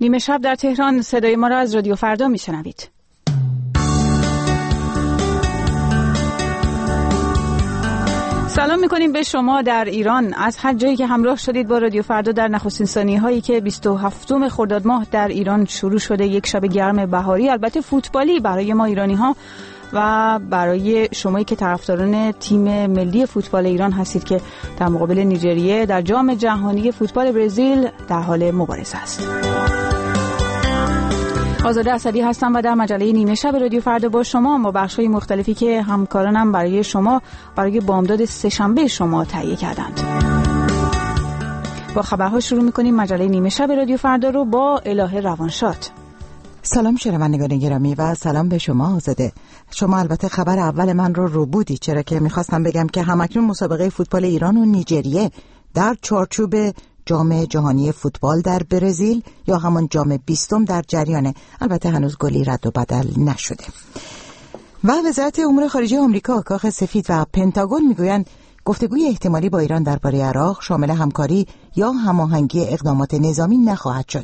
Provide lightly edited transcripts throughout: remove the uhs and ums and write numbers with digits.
نیمه شب در تهران، صدای ما را از رادیو فردا میشنوید. سلام میکنیم به شما در ایران از هر جایی که همراه شدید با رادیو فردا در نخستین ثانیه‌هایی که 27 خرداد ماه در ایران شروع شده. یک شب گرم بهاری، البته فوتبالی برای ما ایرانی‌ها و برای شمایی که طرفداران تیم ملی فوتبال ایران هستید که در مقابل نیجریه در جام جهانی فوتبال برزیل در حال مبارزه است. آزاده اسدی هستم و در مجله نیمه شب رادیو فردا با شما با بخش‌های مختلفی که همکارانم برای شما برای بامداد سه‌شنبه شما تهیه کردند. با خبرها شروع می‌کنیم مجله نیمه شب رادیو فردا رو با الهه روانشاد. سلام شنوندگان گرامی و سلام به شما آزاده. شما البته خبر اول من رو بودی، چرا که می‌خواستم بگم که همکنون مسابقه فوتبال ایران و نیجریه در چارچوب جام جهانی فوتبال در برزیل یا همان جام 20 در جریانه. البته هنوز گلی رد و بدل نشده. و وزارت امور خارجه آمریکا، کاخ سفید و پنتاگون میگویند گفتگوی احتمالی با ایران درباره عراق شامل همکاری یا هماهنگی اقدامات نظامی نخواهد شد.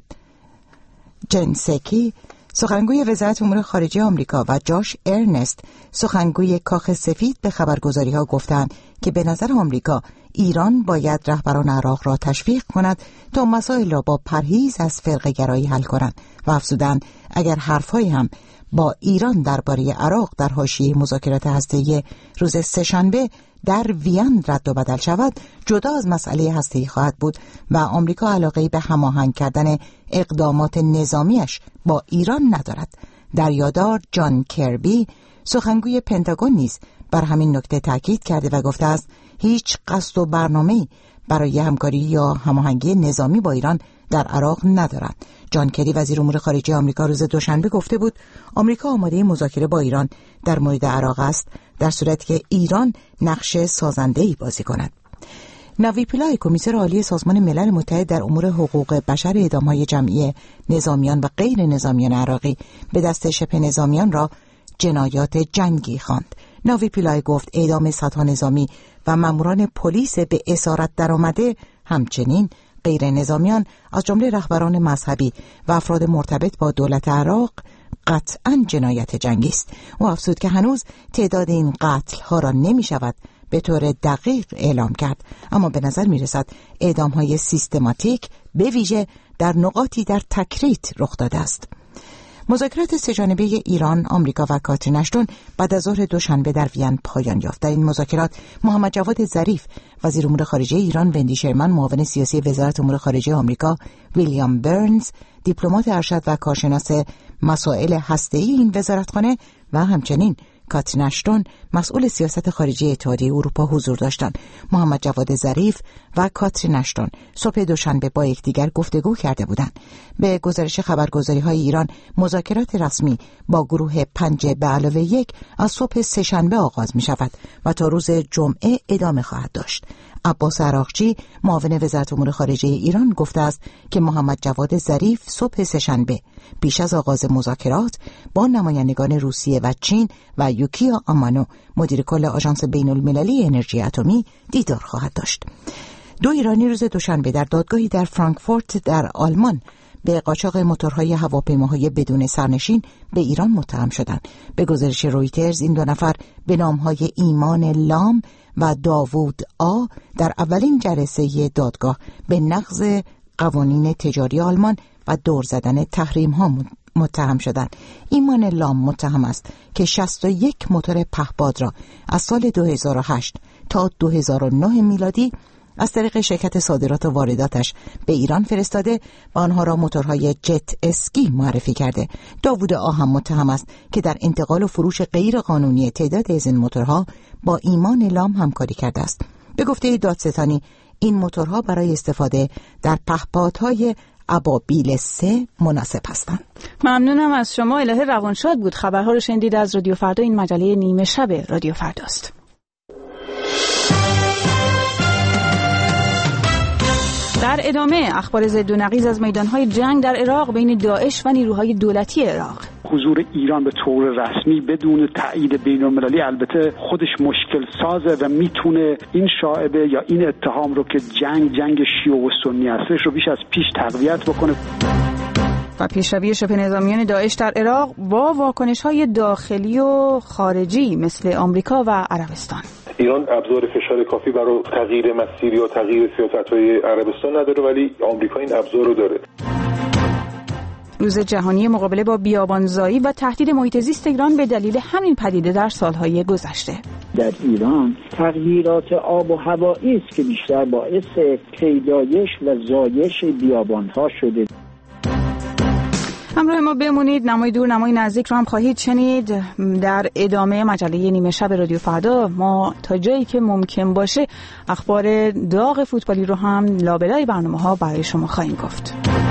جن ساکی سخنگوی وزارت امور خارجه آمریکا و جاش ارنست سخنگوی کاخ سفید به خبرگزاری‌ها گفتند که به نظر آمریکا ایران باید رهبران عراق را تشویق کند تا مسائل را با پرهیز از فرقه‌گرایی حل کنند و افزودند اگر حرف‌هایی هم با ایران درباره عراق در حاشیه مذاکرات هسته‌ای روز سه‌شنبه در وین رد و بدل شود، جدا از مسئله هسته‌ای خواهد بود و آمریکا علاقه‌ای به هماهنگ کردن اقدامات نظامیش با ایران ندارد. دریادار جان کربی سخنگوی پنتاگون نیز بر همین نکته تاکید کرده و گفته است هیچ قصد و برنامه‌ای برای همکاری یا هماهنگی نظامی با ایران در عراق ندارد. جان کری وزیر امور خارجه آمریکا روز دوشنبه گفته بود آمریکا آماده مذاکره با ایران در مورد عراق است در صورتی که ایران نقش سازنده‌ای بازی کند. نوی پیلای کمیسر عالی سازمان ملل متحد در امور حقوق بشر اعدام‌های جمعی نظامیان و غیر نظامیان عراقی به دست شبه نظامیان را جنایات جنگی خواند. نوی پیلای گفت اعدام صدها نظامی و ماموران پلیس به اسارت درآمده همچنین غیر نظامیان از جمله رهبران مذهبی و افراد مرتبط با دولت عراق قطعاً جنایت جنگی است. او افزود که هنوز تعداد این قتل ها را نمی شود به طور دقیق اعلام کرد، اما به نظر می رسد اعدام های سیستماتیک به ویژه در نقاطی در تکریت رخ داده است. مذاکرات سه‌جانبه ایران، آمریکا و کاترین اشتون بعد از ظهر دوشنبه در وین پایان یافت. در این مذاکرات محمد جواد ظریف وزیر امور خارجه ایران، وندی شرمن معاون سیاسی وزارت امور خارجه آمریکا، ویلیام برنز دیپلمات ارشد و کارشناس مسائل هسته‌ای این وزارتخانه و همچنین کاترین اشتون مسئول سیاست خارجی اتحادیه اروپا حضور داشتند. محمد جواد ظریف و کاترین اشتون صبح دوشنبه با یکدیگر گفتگو کرده بودند. به گزارش خبرگزاری‌های ایران مذاکرات رسمی با گروه 5+1 از صبح سه‌شنبه آغاز می‌شود و تا روز جمعه ادامه خواهد داشت. عباس عراقچی معاون وزارت امور خارجه ایران گفته است که محمد جواد ظریف صبح سه‌شنبه پیش از آغاز مذاکرات با نمایندگان روسیه و چین و یوکیا آمانو مدیر کل آژانس بین‌المللی انرژی اتمی دیدار خواهد داشت. دو ایرانی روز دوشنبه در دادگاهی در فرانکفورت در آلمان به قاچاق موتورهای هواپیماهای بدون سرنشین به ایران متهم شدند. به گزارش رویترز این دو نفر به نامهای ایمان لام و داوود آ در اولین جلسه دادگاه به نقض قوانین تجاری آلمان و دور زدن تحریم ها متهم شدند. ایمان لام متهم است که 61 موتور پهپاد را از سال 2008 تا 2009 میلادی از طریق شرکت صادرات و وارداتش به ایران فرستاده و آنها را موتورهای جت اسکی معرفی کرده. داوود آ هم متهم است که در انتقال و فروش غیر قانونی تعداد از این موتورها با ایمان لام همکاری کرده است. به گفته دادستانی این موتورها برای استفاده در پهپادهای ابابیل 3 مناسب هستند. ممنونم از شما. الهه روانشاد بود. خبرها رو شنیدید از رادیو فردا. این مجله نیمه شب رادیو فرداست. در ادامه اخبار ضد و نقیض از میدانهای جنگ در عراق بین داعش و نیروهای دولتی عراق. حضور ایران به طور رسمی بدون تایید بین‌المللی البته خودش مشکل سازه و میتونه این شائبه یا این اتهام رو که جنگ شیعه و سنی هستش رو بیش از پیش تقویت بکنه. و پیشروی شبه نظامیان داعش در عراق با واکنش‌های داخلی و خارجی مثل آمریکا و عربستان. ایران ابزار فشار کافی برای تغییر مسیر یا تغییر سیاست‌های عربستان نداره، ولی آمریکا این ابزار رو داره. روز جهانی مقابله با بیابانزایی و تهدید محیط زیست ایران به دلیل همین پدیده در سالهای گذشته. در ایران تغییرات آب و هوایی است که بیشتر باعث پیدایش و زایش بیابان‌ها شده. همراه ما بمونید. نمای دور نمای نزدیک رو هم خواهید شنید در ادامه مجله نیمه شب رادیو فردا. ما تا جایی که ممکن باشه اخبار داغ فوتبالی رو هم لابلای برنامه‌ها برای شما خواهیم گفت.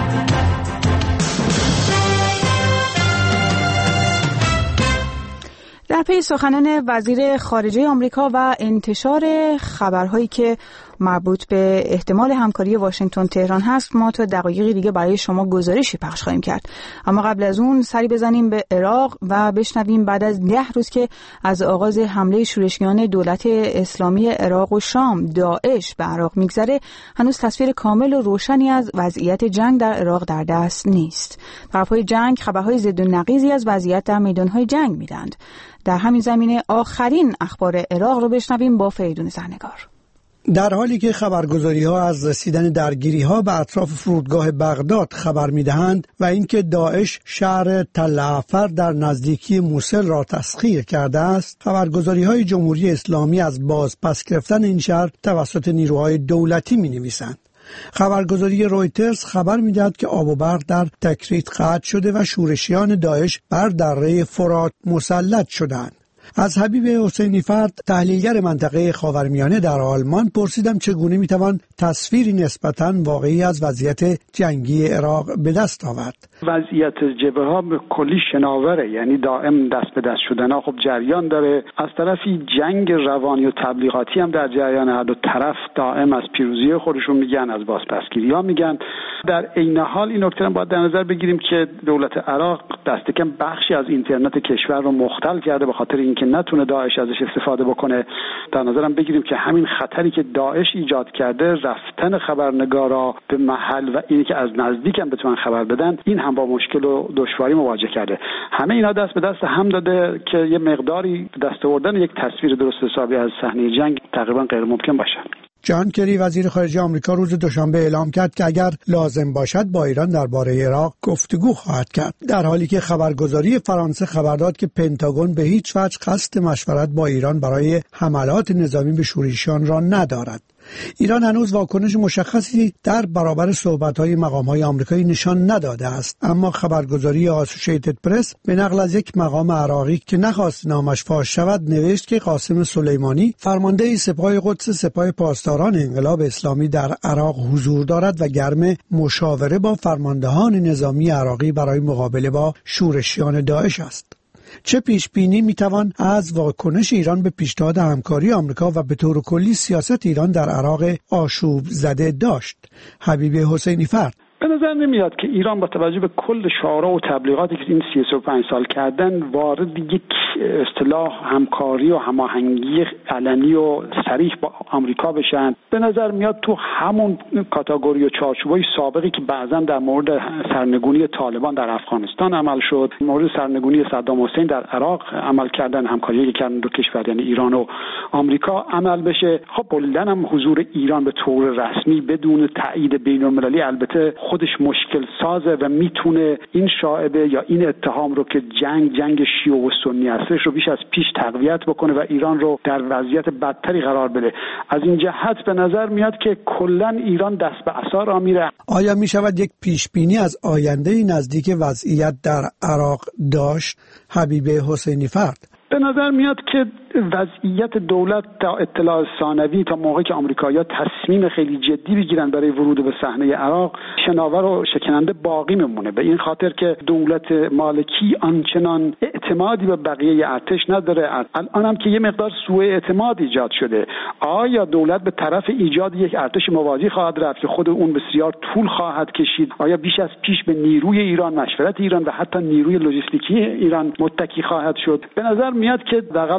در پی سخنان وزیر خارجه آمریکا و انتشار خبرهایی که مربوط به احتمال همکاری واشنگتن تهران هست، ما تا دقایقی دیگه برای شما گزارشی پخش خواهیم کرد. اما قبل از اون سری بزنیم به عراق و بشنویم بعد از 10 روز که از آغاز حمله شورشیان دولت اسلامی عراق و شام داعش به عراق میگذره، هنوز تصویر کامل و روشنی از وضعیت جنگ در عراق در دست نیست. طرفهای جنگ خبرهای ضد و نقیضی از وضعیت در میدانهای جنگ میدند. در همین زمینه آخرین اخبار عراق رو بشنویم با فریدون زرنگار. در حالی که خبرگزاری‌ها از رسیدن درگیری‌ها به اطراف فرودگاه بغداد خبر می‌دهند و اینکه داعش شهر تل عفر در نزدیکی موصل را تسخیر کرده است، خبرگزاری‌های جمهوری اسلامی از بازپس گرفتن این شهر توسط نیروهای دولتی می‌نویسند. خبرگزاری رویترز خبر می‌دهد که آب و برق در تکریت قطع شده و شورشیان داعش بر دره فرات مسلط شدند. از حبیب حسینی فرد، تحلیلگر منطقه خاورمیانه در آلمان، پرسیدم چگونه میتوان تصویری نسبتاً واقعی از وضعیت جنگی عراق به دست آورد. وضعیت جبهه‌ها به کلی شناوره، یعنی دائم دست به دست شدن‌ها خب جریان داره. از طرفی جنگ روانی و تبلیغاتی هم در جریان، هر دو طرف دائم از پیروزی خودشون میگن، از بازپسگیری‌ها میگن. در عین حال این نکته رو باید در نظر بگیریم که دولت عراق دست کم بخشی از اینترنت کشور رو مختل کرده به خاطر اینکه نتونه داعش ازش استفاده بکنه. در نظرم بگیریم که همین خطری که داعش ایجاد کرده، رفتن خبرنگارا به محل و اینی که از نزدیک هم بتونن خبر بدن، این هم با مشکل و دشواری مواجه کرده. همه اینا دست به دست هم داده که یه مقداری دست آوردن یک تصویر درست حسابی از صحنه جنگ تقریبا غیر ممکن باشه. جان کری وزیر خارجه آمریکا روز دوشنبه اعلام کرد که اگر لازم باشد با ایران درباره عراق گفتگو خواهد کرد، در حالی که خبرگزاری فرانسه خبر داد که پنتاگون به هیچ وجه قصد مشورت با ایران برای حملات نظامی به شورشیان را ندارد. ایران هنوز واکنش مشخصی در برابر صحبت‌های مقام‌های آمریکایی نشان نداده است، اما خبرگزاری آسوشیتد پرس به نقل از یک مقام عراقی که نخواست نامش فاش شود نوشت که قاسم سلیمانی، فرمانده سپاه قدس سپاه پاسداران انقلاب اسلامی، در عراق حضور دارد و گرم مشاوره با فرماندهان نظامی عراقی برای مقابله با شورشیان داعش است. چه پیش بینی میتوان از واکنش ایران به پیشنهاد همکاری آمریکا و به طور کلی سیاست ایران در عراق آشوب زده داشت؟ حبیب حسینی فرد: به نظر نمیاد که ایران با توجه به کل شعارها و تبلیغاتی که این 35 سال کردن وارد یک اصطلاح همکاری و هماهنگی علنی و صریح با آمریکا بشن. به نظر میاد تو همون کاتگوری و چارچوبای سابقی که بعضا در مورد سرنگونی طالبان در افغانستان عمل شد، مورد سرنگونی صدام حسین در عراق عمل کردن، همکاری کردن دو کشور یعنی ایران و آمریکا عمل بشه. خب کلاً هم حضور ایران به طور رسمی بدون تایید بین‌المللی البته خودش مشکل سازه و میتونه این شائبه یا این اتهام رو که جنگ شیعه و سنی هستش رو بیش از پیش تقویت بکنه و ایران رو در وضعیت بدتری قرار بده. از این جهت به نظر میاد که کلاً ایران دست به عصا را میره. آیا میشود یک پیش بینی از آینده نزدیک وضعیت در عراق داشت؟ حبیب حسینی فرد: به نظر میاد که وضعیت دولت تا اطلاع ثانوی تا موقعی که آمریکایی‌ها تصمیم خیلی جدی بگیرن برای ورود به صحنه عراق شناور و شکننده باقی میمونه، به این خاطر که دولت مالکی آنچنان اعتمادی به بقیه ارتش نداره. الان هم که یه مقدار سوء اعتماد ایجاد شده، آیا دولت به طرف ایجاد یک ارتش موازی خواهد رفت که خود اون بسیار طول خواهد کشید؟ آیا بیش از پیش به نیروی ایران، مشورت ایران و حتی نیروی لوجستیکی ایران متکی خواهد شد؟ به نظر میاد که حداقل تا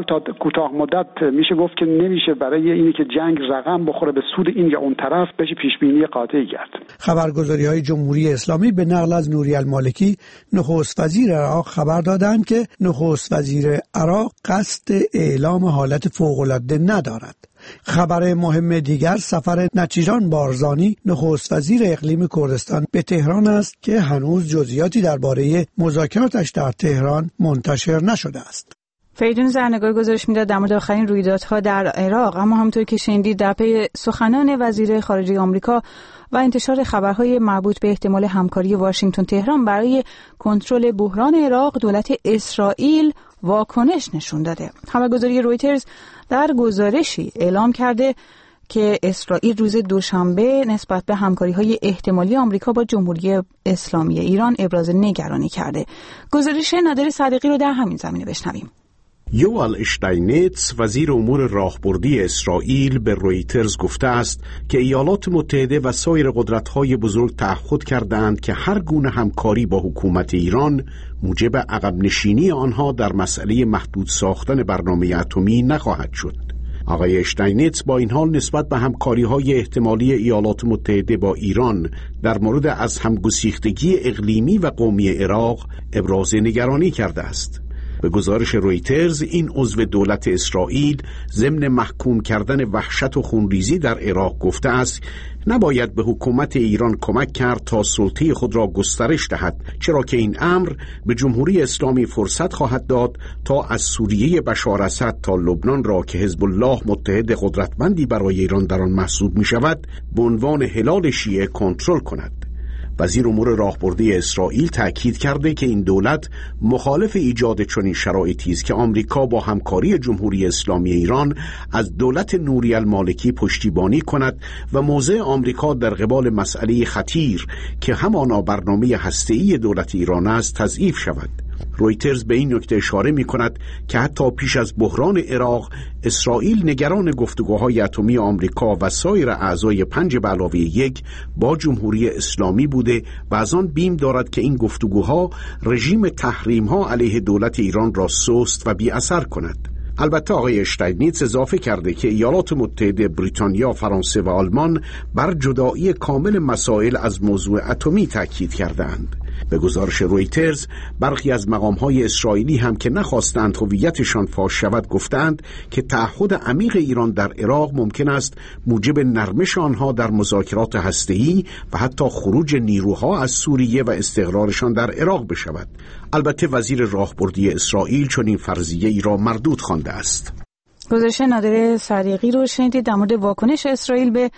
کوتاه مدت میشه گفت که نمیشه برای اینی که جنگ رقم بخوره به سود این یا اون طرف بشه پیش بینی قاطعی کرد. خبرگزاری‌های جمهوری اسلامی به نقل از نوری المالکی نخست وزیر عراق خبر دادند که نخست وزیر عراق قصد اعلام حالت فوق‌العاده ندارد. خبر مهم دیگر سفر نچیران بارزانی نخست وزیر اقلیم کردستان به تهران است که هنوز جزئیاتی درباره مذاکراتش در تهران منتشر نشده است. فریدون زرنگار گزارش میداد در مورد آخرین رویدادها در عراق، اما همونطور که شنیدید در پی سخنان وزیر خارجه آمریکا و انتشار خبرهای مربوط به احتمال همکاری واشنگتن تهران برای کنترل بحران عراق، دولت اسرائیل واکنش نشون داده. خبرگزاری رویترز در گزارشی اعلام کرده که اسرائیل روز دوشنبه نسبت به همکاری‌های احتمالی آمریکا با جمهوری اسلامی ایران ابراز نگرانی کرده. گزارش نادر صدیقی رو در همین زمینه بشنویم. یوال اشتاینیتس وزیر امور راهبردی اسرائیل به رویترز گفته است که ایالات متحده و سایر قدرت‌های بزرگ تعهد کردند که هر گونه همکاری با حکومت ایران موجب عقب نشینی آنها در مسئله محدود ساختن برنامه اتمی نخواهد شد. آقای اشتاینیتس با این حال نسبت به همکاری‌های احتمالی ایالات متحده با ایران در مورد از همگسیختگی اقلیمی و قومی عراق ابراز نگرانی کرده است. به گزارش رویترز این عضو دولت اسرائیل ضمن محکوم کردن وحشت و خونریزی در عراق گفته است نباید به حکومت ایران کمک کرد تا سلطه خود را گسترش دهد، چرا که این امر به جمهوری اسلامی فرصت خواهد داد تا از سوریه بشار اسد تا لبنان را که حزب الله متحد قدرتمندی برای ایران در آن محسوب می شود به عنوان هلال شیعه کنترل کند. وزیر امور راهبردی اسرائیل تأکید کرده که این دولت مخالف ایجاد چنین شرایطی است که آمریکا با همکاری جمهوری اسلامی ایران از دولت نوری المالکی پشتیبانی کند و موضع آمریکا در قبال مسئله خطیر که همانا برنامه هسته‌ای دولت ایران است تضعیف شود. رویترز به این نکته اشاره می کند که حتی پیش از بحران عراق اسرائیل نگران گفتگوهای اتمی آمریکا و سایر اعضای 5+1 با جمهوری اسلامی بوده و از آن بیم دارد که این گفتگوها رژیم تحریم‌ها علیه دولت ایران را سست و بی اثر کند. البته آقای اشتاینیتس اضافه کرده که ایالات متحده، بریتانیا، فرانسه و آلمان بر جدایی کامل مسائل از موضوع اتمی تاکید کردند. به گزارش رویترز برخی از مقام‌های اسرائیلی هم که نخواستند هویتشان فاش شود گفتند که تعهد عمیق ایران در عراق ممکن است موجب نرمش آنها در مذاکرات هسته‌ای و حتی خروج نیروها از سوریه و استقرارشان در عراق بشود. البته وزیر راهبردی اسرائیل چنین فرضیه‌ای را مردود خوانده است. گزارش نادر صدیقی رو شنیدید در مورد واکنش اسرائیل به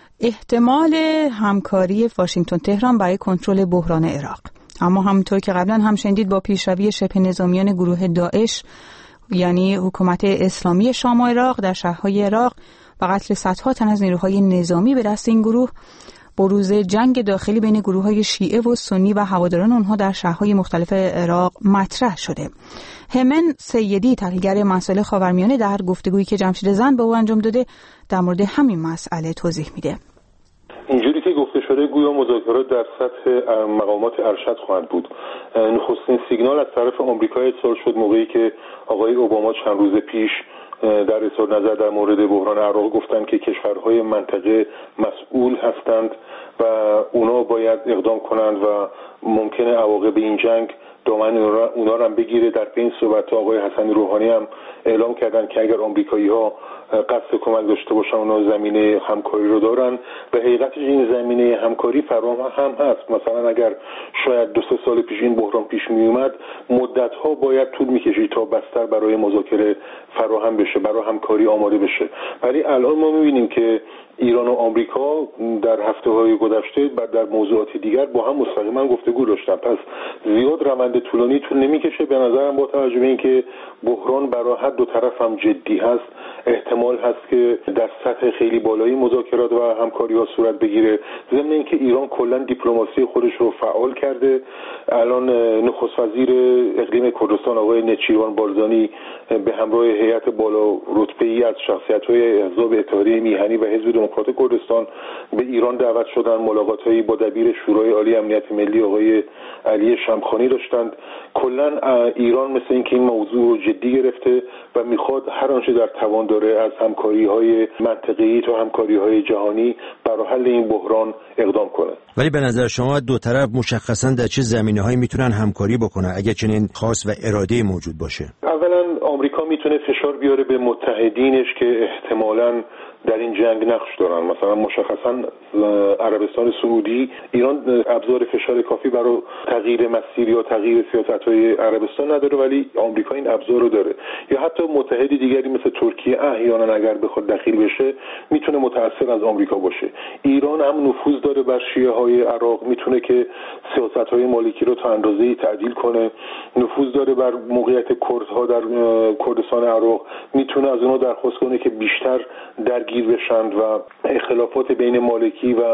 احتمال همکاری واشنگتن تهران برای کنترل بحران عراق. اما همونطور که قبلا هم شنیدید با پیشروی شبه نظامیان گروه داعش یعنی حکومت اسلامی شام و عراق در شهرهای عراق و قتل صدها تن از نیروهای نظامی به دست این گروه، بروز جنگ داخلی بین گروه‌های شیعه و سنی و هواداران آنها در شهرهای مختلف عراق مطرح شده. همن سیدی تحلیلگر مسائل خاورمیانه در گفتگویی که جمشید زند با او انجام داده در مورد همین مسئله توضیح میده. اینجوری که گفته شده گویا مذاکرات در سطح مقامات ارشد خواهند بود. نخستین سیگنال از طرف آمریکا ارسال شد موقعی که آقای اوباما چند روز پیش در اظهار نظر در مورد بحران عراق گفتند که کشورهای منطقه مسئول هستند و اونا باید اقدام کنند و ممکنه عواقب این جنگ دامن اونا رو هم بگیره. در این صحبت آقای حسن روحانی هم اعلام کردند که اگر آمریکایی‌ها قصد کمک داشته باشن اونا زمینه همکاری رو دارن. به حقیقتش این زمینه همکاری فراهم هم هست. مثلا اگر شاید 2-3 سال پیش این بحران پیش می اومد مدت‌ها باید طول می‌کشید تا بستر برای مذاکره فراهم بشه، برای همکاری آماده بشه. ولی الان ما می‌بینیم که ایران و آمریکا در هفته‌های گذشته در موضوعات دیگر با هم مستقیما گفتگو داشتن. پس زیاد روند طولانی طول نمی‌کشه. به نظرم با توجه به اینکه بحران برای هر دو طرف هم جدی هست، احتمال هست که در سطح خیلی بالایی مذاکرات و همکاری‌ها صورت بگیره. ضمن اینکه ایران کلاً دیپلماسی خودش رو فعال کرده. الان نخست وزیر اقلیم کردستان آقای نچیروان بارزانی به همراه هیئت بالا رتبه‌ای از شخصیت‌های احزاب اتحادیه میهنی و حزب دموکرات کردستان به ایران دعوت شدن، ملاقات‌هایی با دبیر شورای عالی امنیت ملی آقای علی شمخانی داشتند. کلاً ایران مثل اینکه این موضوع جدی گرفته و میخواد هر آنچه در توان داره از همکاری‌های منطقه‌ای تا همکاری‌های جهانی برای حل این بحران اقدام کنه. ولی به نظر شما دو طرف مشخصاً در چه زمینه‌هایی میتونن همکاری بکنن اگه چنین خواست و اراده موجود باشه؟ اولا آمریکا میتونه فشار بیاره به متحدینش که احتمالاً در این جنگ نقش دارن. مثلا مشخصا عربستان سعودی، ایران ابزار فشار کافی برای تغییر مسیر یا تغییر سیاست‌های عربستان نداره ولی آمریکا این ابزار رو داره. یا حتی متحدی دیگری مثل ترکیه احیانا اگر بخواد دخیل بشه میتونه متأثر از آمریکا باشه. ایران هم نفوذ داره بر شیعه‌های عراق، میتونه که سیاست‌های مالکی رو تا اندازه‌ای تعدیل کنه. نفوذ داره بر موقعیت کردها در کردستان عراق، میتونه از اونها درخواست کنه که بیشتر درگیر بشند و اختلافات بین مالکی و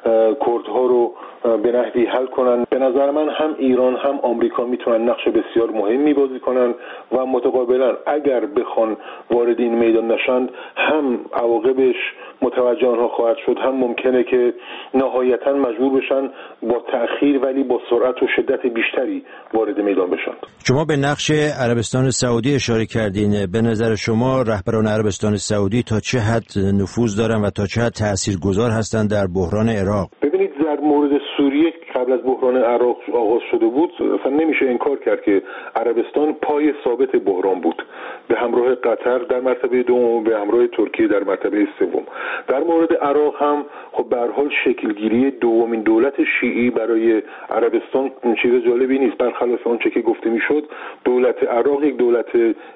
کردها رو به نحوی حل کنن. به نظر من هم ایران هم آمریکا میتونن نقش بسیار مهمی بازی کنن و متقابلا اگر بخوان وارد این میدان نشند هم عواقبش متوجه آنها خواهد شد، هم ممکنه که نهایتا مجبور بشن با تأخیر ولی با سرعت و شدت بیشتری وارد میدان بشن. شما به نقش عربستان سعودی اشاره کردین. به نظر شما رهبران عربستان سعودی تا چه حد نفوذ دارن و تا چه حد تاثیرگذار هستند در بحران عراق؟ ببینید در مورد سوریه قبل از بحران عراق آغاز شده بود، اصلا نمیشه انکار کرد که عربستان پای ثابت بحران بود، به همراه قطر در مرتبه دوم، به همراه ترکیه در مرتبه سوم. در مورد عراق هم خب به هر حال شکلگیری دومین دولت شیعی برای عربستان چیز جالبی نیست. برخلاف آنچه که گفته میشد، دولت عراق یک دولت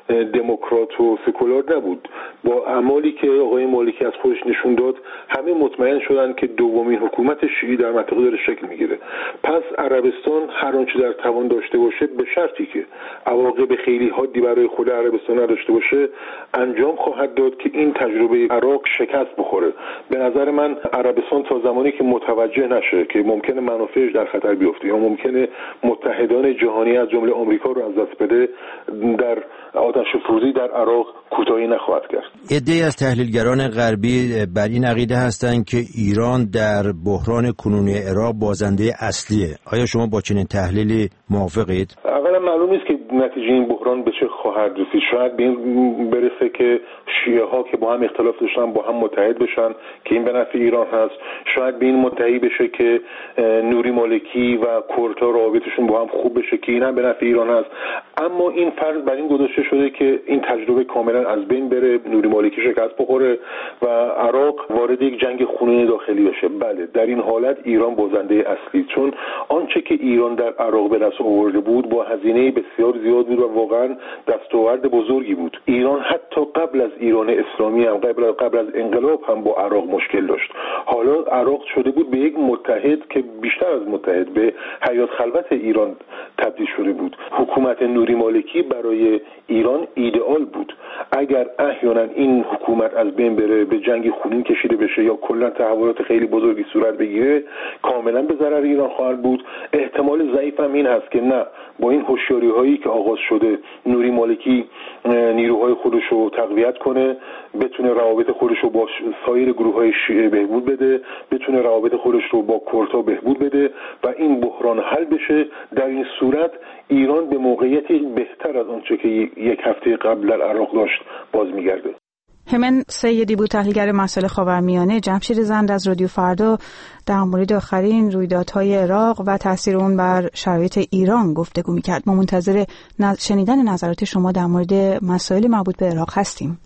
دموکرات و سکولار نبود. با اعمالی که آقای مالکی از خودش نشون داد همه مطمئن شدند که دومین حکومت شیعی در منطقه داره شکل میگیره. پس عربستان هر آنچه در توان داشته باشه به شرطی که عواقب خیلی حادی برای خود عربستان نداشته باشه انجام خواهد داد که این تجربه عراق شکست بخوره. به نظر من عربستان تا زمانی که متوجه نشه که ممکنه منافعش در خطر بیفته یا ممکنه متحدان جهانی از جمله آمریکا رو از دست بده، در آتش‌افروزی در عراق کوتاهی نخواهد کرد. عده‌ای از تحلیلگران غربی بر این عقیده هستند که ایران در بحران کنونی عراق بازنده اصلیه. آیا شما با چنین تحلیلی موافقید؟ اولا معلوم نیست که نتیجه این بحران به چه خواهد رسید. شاید به این برسه که شیعه ها که با هم اختلاف داشتن با هم متحد بشن که این به نفع ایران هست. شاید به این متحد بشه که نوری مالکی و کردها رابطشون با هم خوب بشه که این هم به نفع ایران هست. اما این فرض بر این گذاشته شده که این تجربه کاملا از بین بره، نوری مالکی شکست بخوره و عراق وارد یک جنگ خونین داخلی بشه. بله، در این حالت ایران بازنده اصلی، چون آنچه که ایران در عراق به دست آورده بود با هزینه بسیار زیاد بود و واقعا دستاورد بزرگی بود. ایران حتی قبل از ایران اسلامی هم قبل از انقلاب هم با عراق مشکل داشت. حالا عراق شده بود به یک متحد که بیشتر از متحد، به حیات خلوت ایران تبدیل شده بود. حکومت نوری مالکی برای ایران ایدئال بود. اگر احیانا این حکومت از بین بره، به جنگ خونین کشیده بشه یا کلا تحولات خیلی بزرگی صورت بگیره، کاملا به ضرر ایران خواهد بود. احتمال ضعیف هم این هست که نه، با این هوشیاری هایی که آغاز شده نوری مالکی نیروهای خودش رو تقویت کنه، بتونه روابط خودش رو با سایر گروه‌های شیعه بهبود بده، بتونه روابط خودش رو با کردها بهبود بده و این بحران حل بشه. در این صورت ایران به موقعیتی بهتر از آنچه که یک هفته قبل در عراق داشت باز میگرده. همن سیدی بود، تحلیلگر مسائل خاورمیانه. جمشید زند از رادیو فردا در مورد آخرین رویدادهای عراق و تاثیر اون بر شرایط ایران گفتگو می‌کرد. ما منتظر شنیدن نظرات شما در مورد مسائل مربوط به عراق هستیم.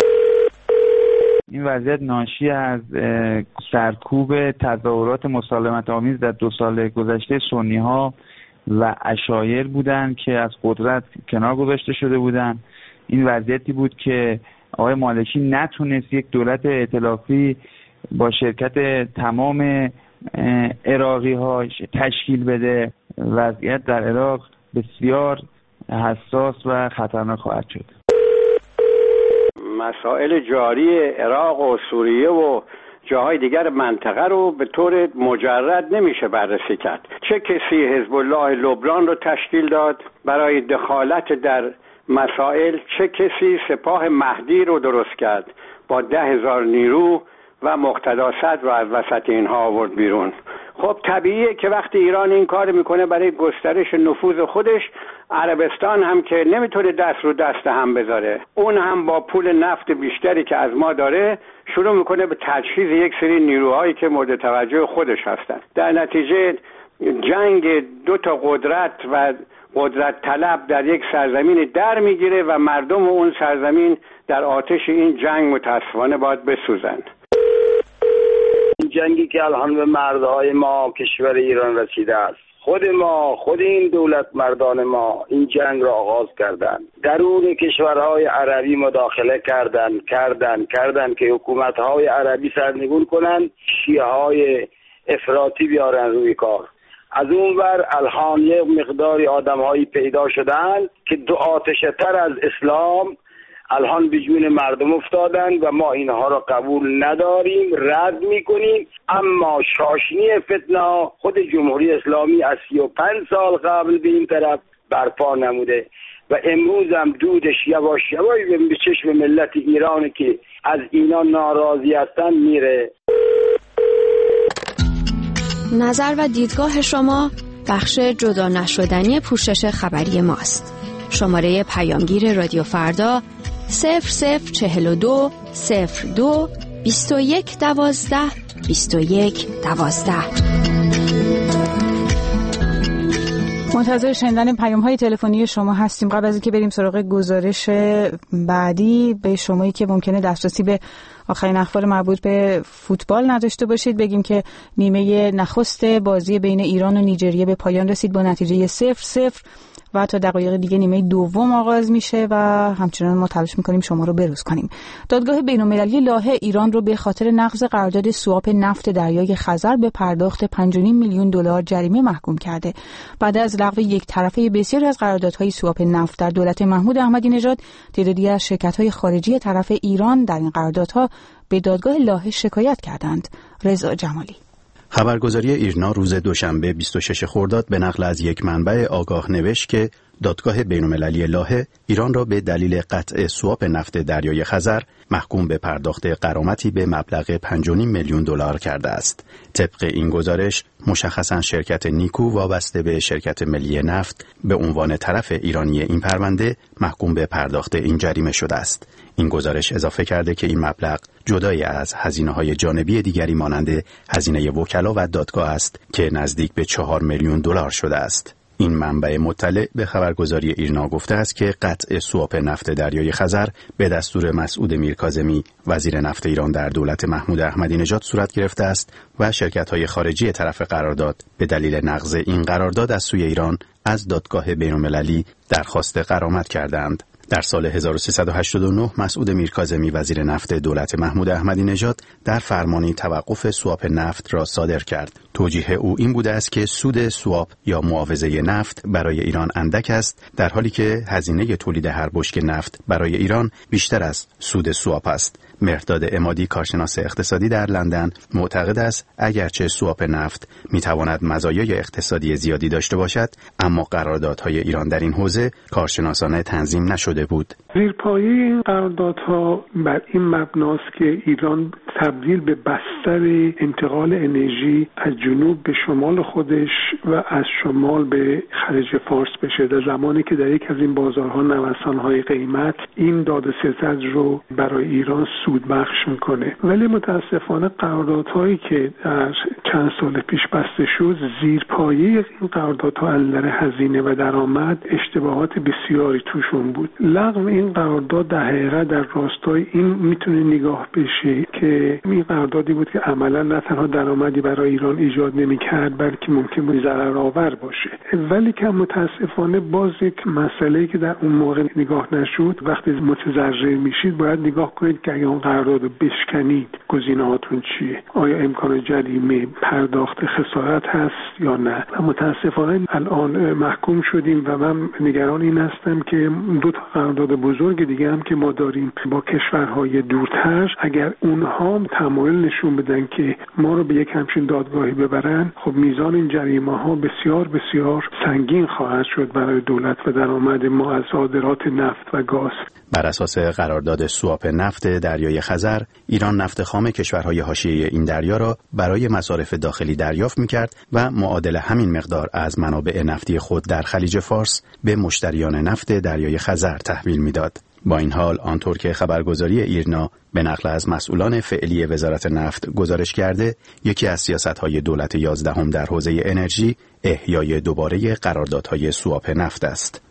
این وضعیت ناشی از سرکوب تظاهرات مسالمت آمیز در 2 سال گذشته سنی‌ها و عشایر بودند که از قدرت کنار گذاشته شده بودند. این وضعیتی بود که آقای مالکی نتونست یک دولت ائتلافی با شرکت تمام عراقی ها تشکیل بده. وضعیت در عراق بسیار حساس و خطرناک خواهد شد. مسائل جاری عراق و سوریه و جاهای دیگر منطقه رو به طور مجرد نمیشه بررسی کرد. چه کسی حزب الله لبنان رو تشکیل داد برای دخالت در مسائل، چه کسی سپاه مهدی رو درست کرد با 10,000 نیرو و مقتدا صدر رو از وسط اینها آورد بیرون. خب طبیعیه که وقتی ایران این کار میکنه برای گسترش نفوذ خودش، عربستان هم که نمیتونه دست رو دست هم بذاره، اون هم با پول نفت بیشتری که از ما داره شروع میکنه به تجهیز یک سری نیروهایی که مورد توجه خودش هستن. در نتیجه جنگ دو تا قدرت و قدرت طلب در یک سرزمین در میگیره و مردم اون سرزمین در آتش این جنگ متاسفانه باید بسوزن. این جنگی که الان به مردهای ما کشور ایران رسیده است، خود این دولت مردان ما این جنگ را آغاز کردند. درون کشورهای عربی مداخله کردند که حکومتهای عربی سرنگون کنند، شیعه های افراطی بیارن روی کار. از اون ور الان یک مقداری آدم‌هایی پیدا شدند که دو آتشه تر از اسلام الان به جون مردم افتادن و ما اینها را قبول نداریم، رد میکنیم. اما شاشنی فتنه خود جمهوری اسلامی از 35 سال قبل به این طرف برپا نموده و امروز هم دودش یواش یواش به چشم ملت ایران که از اینا ناراضی هستن میره. نظر و دیدگاه شما بخش جدا نشدنی پوشش خبری ماست. شماره پیامگیر رادیو فردا 0042 02 21 12 21 12. منتظر شنیدن پیام‌های تلفنی شما هستیم. قبل از اینکه بریم سراغ گزارش بعدی، به شمایی که ممکنه دسترسی به آخرین اخبار مربوط به فوتبال نداشته باشید بگیم که نیمه نخست بازی بین ایران و نیجریه به پایان رسید با نتیجه 0-0 و تا دقایق دیگه نیمه دوم آغاز میشه و همچنان ما تلاش میکنیم شما رو بروز کنیم. دادگاه بین‌المللی لاهه ایران رو به خاطر نقض قرارداد سواپ نفت دریای خزر به پرداخت 5.5 میلیون دلار جریمه محکوم کرده. بعد از لغو یک طرفه بسیاری از قراردادهای سواپ نفت در دولت محمود احمدی نژاد، تعدادی از شرکت‌های خارجی طرف ایران در این قراردادها به دادگاه لاهه شکایت کردند. رضا جمالی. خبرگزاری ایرنا روز دوشنبه 26 خرداد به نقل از یک منبع آگاه نوشت که دادگاه بین‌المللی لاهه ایران را به دلیل قطع سواپ نفت دریای خزر محکوم به پرداخت غرامتی به مبلغ 5.5 میلیون دلار کرده است. طبق این گزارش مشخصاً شرکت نیکو وابسته به شرکت ملی نفت به عنوان طرف ایرانی این پرونده محکوم به پرداخت این جریمه شده است. این گزارش اضافه کرده که این مبلغ جدای از هزینه‌های جانبی دیگری مانند هزینه وکلا و دادگاه است که نزدیک به 4 میلیون دلار شده است. این منبع مطلع به خبرگزاری ایرنا گفته است که قطع سواپ نفت دریای خزر به دستور مسعود میرکاظمی وزیر نفت ایران در دولت محمود احمدی نژاد صورت گرفته است و شرکت‌های خارجی طرف قرارداد به دلیل نقض این قرارداد از سوی ایران از دادگاه بین‌المللی درخواست غرامت کردند. در سال 1389 مسعود میرکاظمی وزیر نفت دولت محمود احمدی نژاد در فرمانی توقف سواپ نفت را صادر کرد. توجیه او این بوده است که سود سواپ یا معاوضه نفت برای ایران اندک است، در حالی که هزینه تولید هر بشکه نفت برای ایران بیشتر از سود سواپ است. مهرداد عمادی کارشناس اقتصادی در لندن معتقد است اگرچه سواپ نفت میتواند مزایای اقتصادی زیادی داشته باشد، اما قراردادهای ایران در این حوزه کارشناسانه تنظیم نشده بود. زیرپایه این قراردادها بر این مبناست که ایران تبدیل به بستر انتقال انرژی از جنوب به شمال خودش و از شمال به خلیج فارس بشه. در زمانی که در یک از این بازارها نوسان‌های قیمت این داد و ستد رو برای ایران سود بخش میکنه. ولی متاسفانه قراردادهایی که در چند سال پیش بسته شد، زیرپایه این قراردادها از نظر هزینه و درآمد اشتباهات بسیاری توشون بود. لغو این قرارداد در حقیقت در راستای این میتونه نگاه بشه که این قراردادی بود که عملا نه تنها درآمدی برای ایران ایجاد نمی‌کرد بلکه ممکن بود ضررآور باشه. ولی که متاسفانه باز یک مسئله‌ای که در اون موقع نگاه نشد، وقتی متضرر میشید باید نگاه کنید که اگه اون قرارداد رو بشکنید گزینه‌هاتون چیه؟ آیا امکان جریمه پرداخت خسارت هست یا نه؟ و متاسفانه الان محکوم شدیم و من نگران این هستم که دو تا قرارداد بزرگ دیگه هم که ما داریم با کشورهای دورتر، اگر اونها هم تمایل نشون بدن که ما رو به یک همچین دادگاهی ببرن، خب میزان این جریمه ها بسیار بسیار سنگین خواهد شد برای دولت و درآمد ما از صادرات نفت و گاز. بر اساس قرارداد سواپ نفت دریای دریای خزر، ایران نفت خام کشورهای حاشیه این دریا را برای مصارف داخلی دریافت می‌کرد و معادل همین مقدار از منابع نفتی خود در خلیج فارس به مشتریان نفت دریای خزر تحویل می‌داد. با این حال آنطور که خبرگزاری ایرنا به نقل از مسئولان فعلی وزارت نفت گزارش کرده، یکی از سیاست‌های دولت 11 در حوزه انرژی احیای دوباره قراردادهای سواپ نفت است.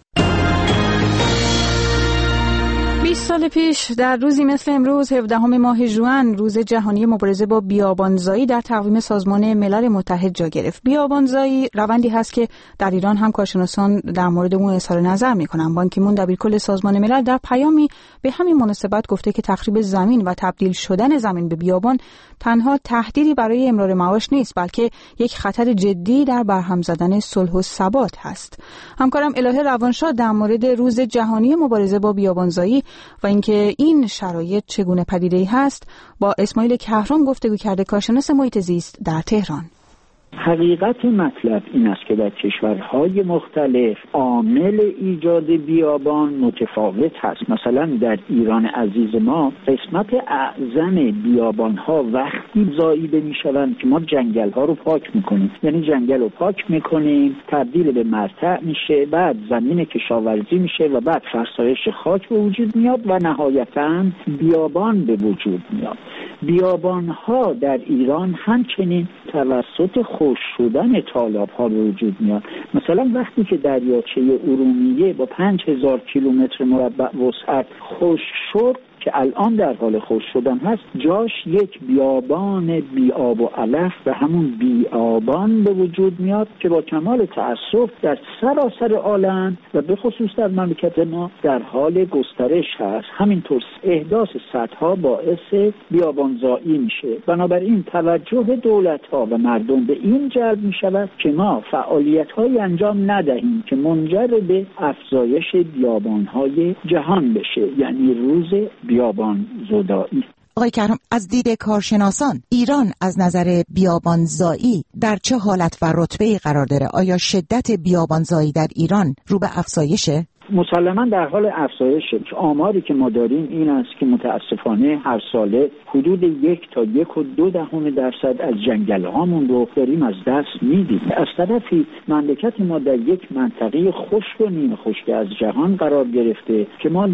20 سال پیش در روزی مثل امروز 17 ماه ژوئن روز جهانی مبارزه با بیابانزایی در تقویم سازمان ملل متحد جا گرفت. بیابانزایی روندی هست که در ایران هم کارشناسان در مورد اون اظهار نظر می‌کنند. بان کی مون دبیرکل سازمان ملل در پیامی به همین مناسبت گفته که تخریب زمین و تبدیل شدن زمین به بیابان تنها تهدیدی برای امرار معاش نیست، بلکه یک خطر جدی در برهم زدن صلح و ثبات هست. همکارم الهه روانشاد در مورد روز جهانی مبارزه با بیابانزایی و اینکه این شرایط چگونه پدیده‌ای هست با اسماعیل کهرام گفتگو کرده، کارشناس محیط زیست در تهران. حقیقت مطلب این است که در کشورهای مختلف عامل ایجاد بیابان متفاوت هست. مثلا در ایران عزیز ما قسمت اعظم بیابانها وقتی زاییده میشوند که ما جنگل‌ها رو پاک میکنیم، یعنی جنگل رو پاک میکنیم، تبدیل به مرتع میشه، بعد زمین کشاورزی میشه و بعد فرسایش خاک به وجود میاد و نهایتاً بیابان به وجود میاد. بیابانها در ایران همچنین توسط خشک شدن تالاب‌ها به وجود میاد. مثلا وقتی که دریاچه ارومیه با 5000 کیلومتر مربع وسعت خشک شد که الان در حال خشک شدن هست، جاش یک بیابان بی‌آب و علف و همون بیابان به وجود میاد که با کمال تأسف در سراسر عالم و به خصوص در مملکت ما در حال گسترش هست. همینطور احداث سدها باعث بیابانزایی میشه. بنابراین توجه دولت‌ها و مردم به این جلب میشود که ما فعالیت‌های انجام ندهیم که منجر به افزایش بیابان‌های جهان بشه، یعنی روز بیابان زدایی. آقای کهرام، از دید کارشناسان ایران از نظر بیابانزایی در چه حالت و رتبه‌ای قرار داره؟ آیا شدت بیابانزایی در ایران رو به افزایشه؟ مسلماً در حال افزایشه. آماری که ما داریم این است که متاسفانه هر ساله حدود 1 تا 1.2% از جنگل‌هامون رو داریم از دست میدیم. از طرفی مملکت ما در یک منطقه خشک و نیمه خشک از جهان قرار گرفته که ما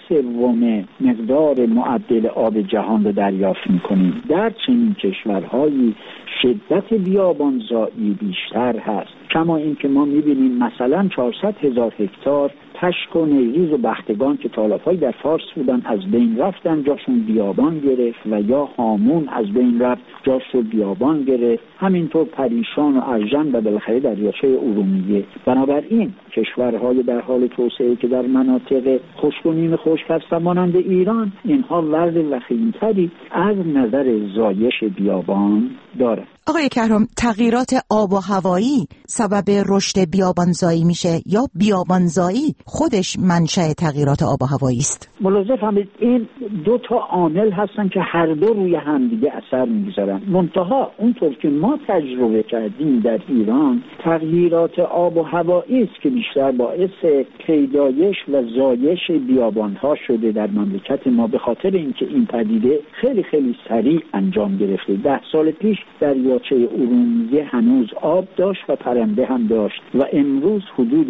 1/3 مقدار معدل آب جهان رو دریافت میکنیم. در چنین کشورهایی شدت بیابانزایی بیشتر هست. کما این که ما میبینیم مثلا 400,000 هکتار پشک و نیریز و بختگان که تالاب‌های در فارس بودن از بین رفتن، جاشون بیابان گرفت، و یا هامون از بین رفت، جاشون بیابان گرفت. همینطور پریشان و ارژن و بالاخره دریاچه ارومیه. بنابراین کشورهای در حال توسعه که در مناطق خشک و نیمه خشک هستند مانند ایران، اینها وضع وخیم‌تری از نظر زایش بیابان دارند. آقای کهرام، تغییرات آب و هوایی سبب رشد بیابانزایی میشه یا بیابانزایی خودش منشأ تغییرات آب و هوایی است؟ ملاحظه فرمایید این دو تا عامل هستن که هر دو روی همدیگه اثر میگذارن. منتها اونطور که ما تجربه کردیم در ایران، تغییرات آب و هوایی است که بیشتر باعث پیدایش و زایش بیابان‌ها شده در مملکت ما، به خاطر اینکه این پدیده خیلی خیلی سریع انجام گرفته. 10 سال پیش دریاچه ارومیه هنوز آب داشت و پرنده هم داشت و امروز حدود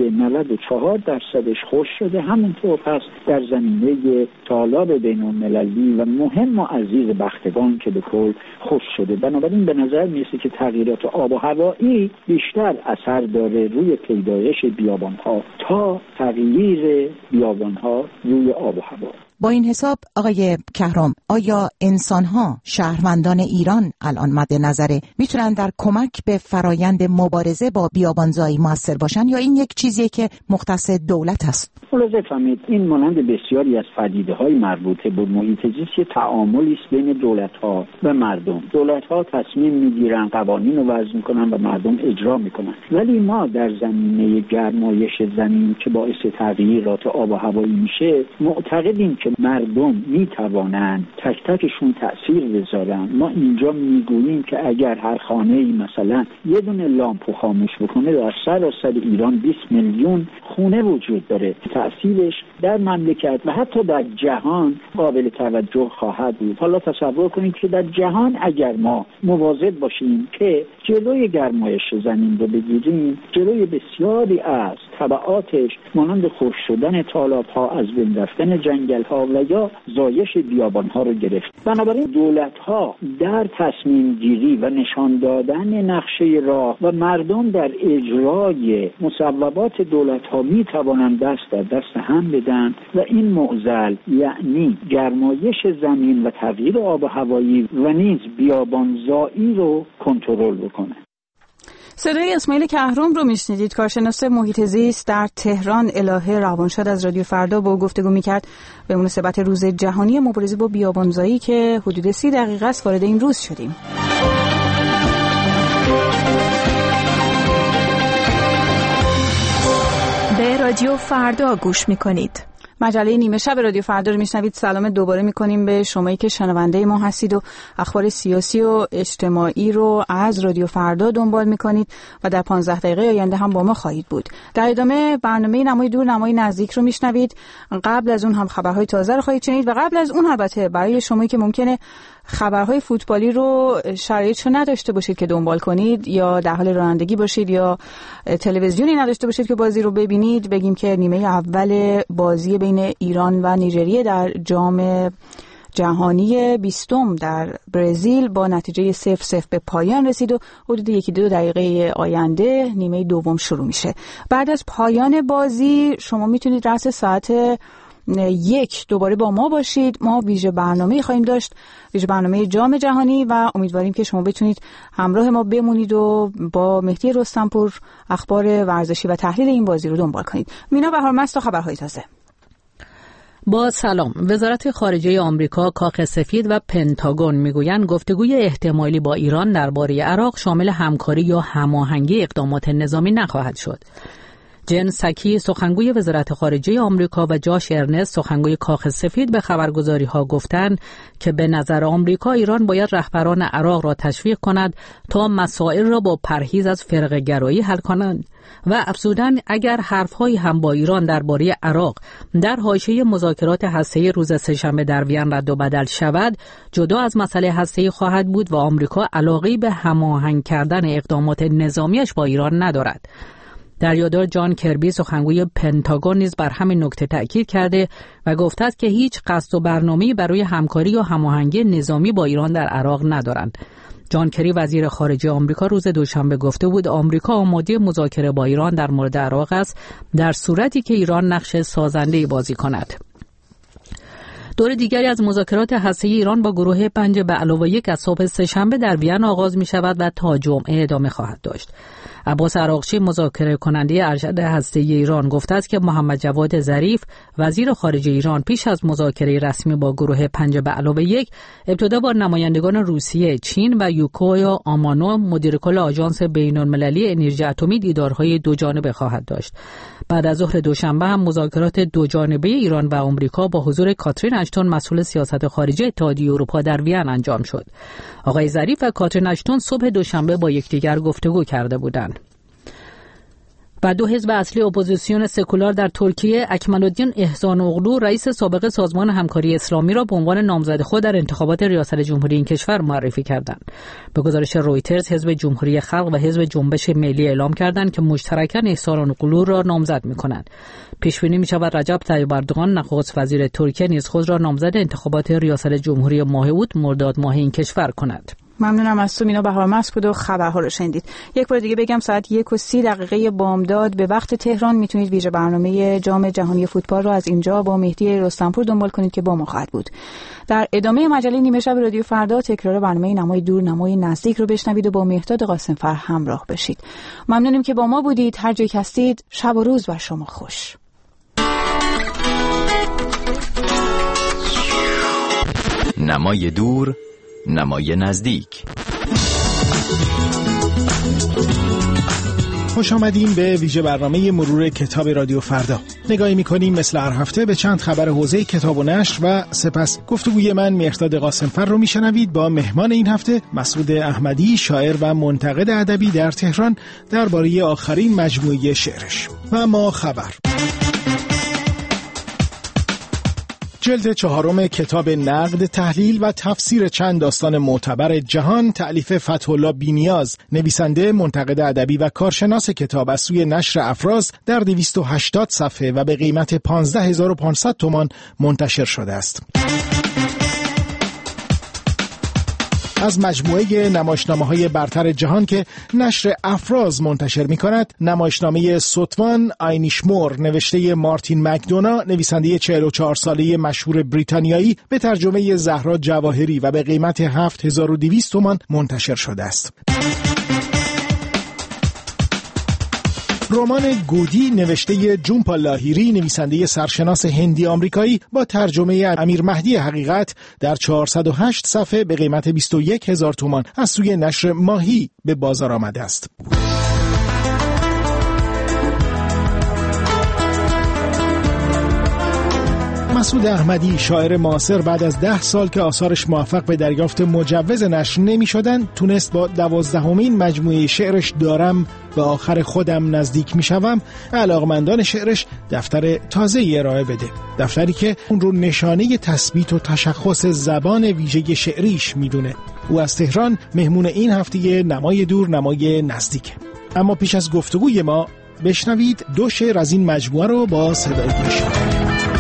94% خشک شده. همونطور هست در زمینه طالاب بین‌المللی و مهم و عزیز بختگان که به کل خشک شده. بنابراین به نظر میرسه که تغییرات آب و هوایی بیشتر اثر داره روی پیدایش بیابان‌ها تا تغییر بیابان‌ها روی آب و هوا. با این حساب آقای کهرام، آیا انسان‌ها، شهروندان ایران الان مد نظره میتونن در کمک به فرایند مبارزه با بیابانزایی موثر باشن یا این یک چیزیه که مختص دولت است؟ ملاحظه فرمایید این مانند بسیاری از پدیده‌های مربوطه به محیط زیست تعاملی است بین دولت‌ها و مردم. دولت‌ها تصمیم میگیرن، قوانین رو وضع میکنن و مردم اجرا میکنن. ولی ما در زمینه گرمایش زمین که باعث تغییرات آب و هوایی میشه معتقدیم که مردم میتوانند تک تکشون تأثیر بذارن. ما اینجا میگوییم که اگر هر خانه‌ای مثلا یه دونه لامپو خاموش بکنه، در سراسر ایران 20 میلیون خونه وجود داره. تأثیرش در مملکت و حتی در جهان قابل توجه خواهد بود. حالا تصور کنید که در جهان اگر ما مواظب باشیم که جلوی گرمایش زمین رو بگیریم، جلوی بسیاری از تبعاتش مانند خشک شدن تالاب‌ها، از بین رفتن جنگل‌ها و یا زایش بیابان‌ها رو گرفت. بنابراین دولت‌ها در تصمیم گیری و نشان دادن نقشه راه و مردم در اجرای مصوبات دولت‌ها می‌توانند دست در دست هم بدن و این معضل یعنی گرمایش زمین و تغییر آب و هوایی و نیز بیابانزایی رو کنترل بکنه. صدای اسماعیل کهرم رو میشنیدید، کارشناس محیط زیست در تهران. الهه روانشاد از رادیو فردا با گفتگو میکرد به مناسبت روز جهانی مبارزه با بیابانزایی که حدود 30 دقیقه است وارد این روز شدیم. به رادیو فردا گوش میکنید. مجله نیمه شب رادیو فردا رو میشنوید. سلام دوباره میکنیم به شمایی که شنونده ما هستید و اخبار سیاسی و اجتماعی رو از رادیو فردا دنبال میکنید و در 15 دقیقه آینده هم با ما خواهید بود. در ادامه برنامه نمای دور نمای نزدیک رو میشنوید. قبل از اون هم خبرهای تازه رو خواهید شنید و قبل از اون البته برای شمایی که ممکنه خبرهای فوتبالی رو شرایطشو نداشته باشید که دنبال کنید یا در حال رانندگی باشید یا تلویزیونی نداشته باشید که بازی رو ببینید، بگیم که نیمه اول بازی بین ایران و نیجریه در جام جهانی 20 در برزیل با نتیجه 0-0 به پایان رسید و حدود 1-2 دقیقه آینده نیمه دوم شروع میشه. بعد از پایان بازی شما میتونید رأس ساعت 1 دوباره با ما باشید. ما ویژه برنامه خواهیم داشت، ویژه برنامه جام جهانی، و امیدواریم که شما بتونید همراه ما بمونید و با مهدی رستمپور اخبار ورزشی و تحلیل این بازی رو دنبال کنید. مینا بهارمست و خبرهای تازه. با سلام. وزارت خارجه آمریکا، کاخ سفید و پنتاگون میگویند گفتگوی احتمالی با ایران درباره عراق شامل همکاری یا هماهنگی اقدامات نظامی نخواهد شد. جن ساکی سخنگوی وزارت خارجه آمریکا و جاش ارنست سخنگوی کاخ سفید به خبرگزاری‌ها گفتند که به نظر آمریکا ایران باید رهبران عراق را تشویق کند تا مسائل را با پرهیز از فرقه‌گرایی حل کنند و افزودند اگر حرف‌هایی هم با ایران درباره عراق در حاشیه مذاکرات هسته‌ای روز سه‌شنبه در وین رد و بدل شود، جدا از مسئله هسته‌ای خواهد بود و آمریکا علاقه‌ای به هماهنگ کردن اقدامات نظامیش با ایران ندارد. دریادار جان کربی سخنگوی پنتاگون نیز بر همین نکته تأکید کرده و گفته است که هیچ قصد و برنامه‌ای برای همکاری یا هماهنگی نظامی با ایران در عراق ندارند. جان کری وزیر خارجه آمریکا روز دوشنبه گفته بود آمریکا آماده مذاکره با ایران در مورد عراق است در صورتی که ایران نقش سازنده‌ای بازی کند. دور دیگری از مذاکرات هسته‌ای ایران با گروه 5+1 از صبح سه‌شنبه در وین آغاز می شود و تا جمعه ادامه خواهد داشت. عباس عراقچی مذاکره کننده ارشد هسته‌ای ایران گفته است که محمد جواد ظریف وزیر خارجه ایران پیش از مذاکره رسمی با گروه 5+1 ابتدا با نمایندگان روسیه، چین و یوکویا آمانو مدیر کل آژانس بین‌المللی انرژی اتمی دیدارهای دوجانبه خواهد داشت. بعد از ظهر دوشنبه هم مذاکرات دوجانبه ایران و آمریکا با حضور کاترین اشتون مسئول سیاست خارجه اتحادیه اروپا در وین انجام شد. آقای ظریف و کاترین اشتون صبح دوشنبه با یکدیگر گفتگو کرده بودند. و دو حزب اصلی اپوزیسیون سکولار در ترکیه اکملالدین احسان اغلو رئیس سابق سازمان همکاری اسلامی را به عنوان نامزد خود در انتخابات ریاست جمهوری این کشور معرفی کردند. به گزارش رویترز حزب جمهوری خلق و حزب جنبش ملی اعلام کردند که مشترکاً احسان اغلو را نامزد می‌کنند. پیش بینی می‌شود رجب طیب اردوغان نخست وزیر ترکیه نیز خود را نامزد انتخابات ریاست جمهوری ماه اوت مرداد ماه این کشور کند. ممنونم از تو مینا بهارمست بود و خبرها رو شنیدید. یک بار دیگه بگم ساعت 1:30 بامداد به وقت تهران میتونید ویژه برنامه جام جهانی فوتبال رو از اینجا با مهدی رستمپور دنبال کنید که با ما خواهد بود. در ادامه مجله نیمه شب رادیو فردا تکرار برنامه نمای دور نمای نزدیک رو بشنوید و با مهداد قاسم‌فر همراه بشید. ممنونیم که با ما بودید. هر جایی که هستید شب و روز بر شما خوش. نمای دور نمای نزدیک. خوش آمدین به ویژه برنامه مرور کتاب رادیو فردا. نگاهی می‌کنیم مثل هر هفته به چند خبر حوزه کتاب و نشر و سپس گفتگوی من مهرداد قاسمفر رو میشنوید با مهمان این هفته مسعود احمدی، شاعر و منتقد ادبی در تهران، درباره آخرین مجموعه شعرش. و اما خبر. جلد 4 کتاب نقد، تحلیل و تفسیر چند داستان معتبر جهان تألیف فتح‌الله بی‌نیاز، نویسنده، منتقد ادبی و کارشناس کتاب، از سوی نشر افراز در 280 صفحه و به قیمت 15500 تومان منتشر شده است. از مجموعه نمایشنامه‌های برتر جهان که نشر افراز منتشر می‌کند، نمایشنامه ستوان آینیشمور نوشته مارتین مکدونا، نویسنده 44 ساله مشهور بریتانیایی، به ترجمه زهرا جواهری و به قیمت 7200 تومان منتشر شده است. رمان گودی نوشته جومپا لاهیری، نویسنده سرشناس هندی آمریکایی، با ترجمه امیر مهدی حقیقت در 408 صفحه به قیمت 21000 تومان از سوی نشر ماهی به بازار آمده است. مسعود احمدی، شاعر معاصر، بعد از 10 سال که آثارش موفق به دریافت مجوز نشر نمی شدن، تونست با 12مین مجموعه شعرش دارم به آخر خودم نزدیک می شوم علاقمندان شعرش دفتر تازه‌ای ارائه بده. دفتری که اون رو نشانه تثبیت و تشخص زبان ویژه شعریش میدونه. او از تهران مهمون این هفته نمای دور نمای نزدیک. اما پیش از گفتگوی ما بشنوید 2 شعر از این مجموعه رو با صدای ایشان.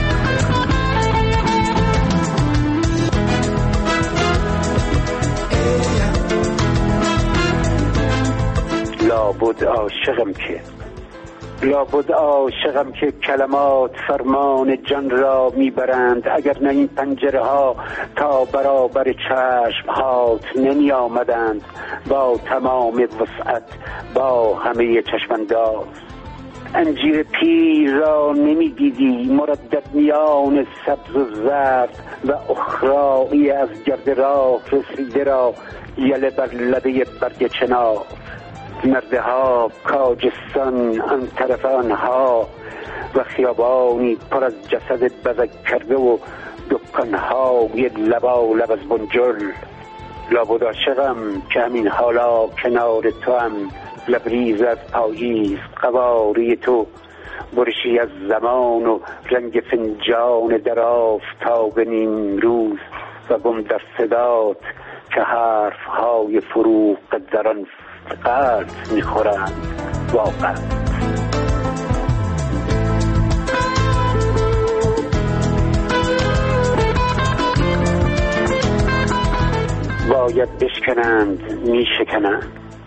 لابد عاشقم که کلمات فرمان جان را میبرند، اگر نه این پنجره ها تا برابر چشم هات نمی آمدند، با تمام وسعت با همه چشمانداز. انجیر پیر را نمی دیدی مردد میان سبز و زرد، و اخرایی از گرد راه رسیده را یله بر لبه برگ چنار. نردها کاجستان آن طرف آنها، و خیابانی پر از جسد بزک کرده و دکانهای لبالب از بنجل. لابد عاشقم که همین حالا کنار تو هم، لبریز از پاییز قواری تو، برشی از زمان و رنگ فنجان در آفتاب نیمروز، و گم در صدات که حرفهای فروغ در آن قلب میخورند واقعا. باید بشکنند میشکنند،